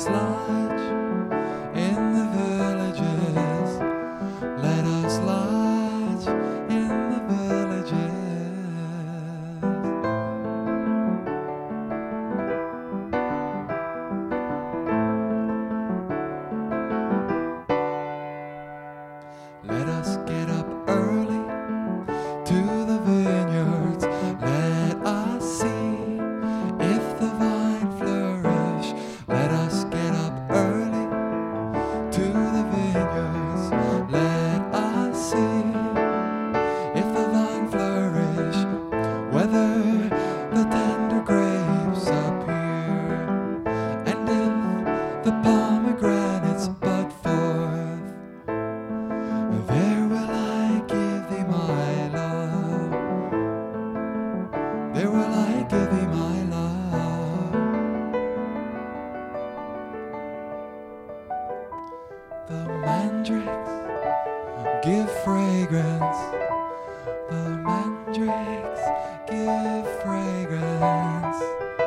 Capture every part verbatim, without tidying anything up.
us lodge in the villages. Let us lodge in the villages. Let us get up early to the vineyards. Let us see if the vine flourish. Let us get up early to the vineyards. Let us see if the vine flourish, whether the tender grapes appear, and if the pomegranates bud forth. There will I give thee my love. There will I give thee my love. The mandrakes give fragrance. The mandrakes give fragrance.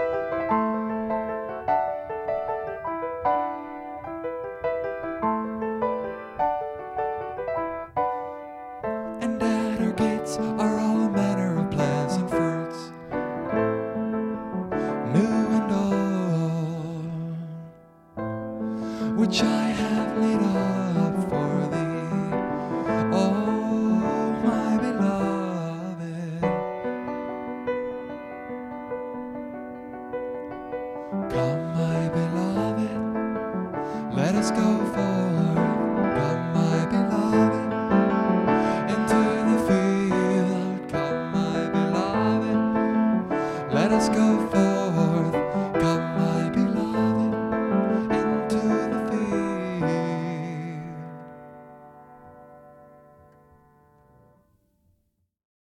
And at our gates are all manner of pleasant fruits, new and old, which I have laid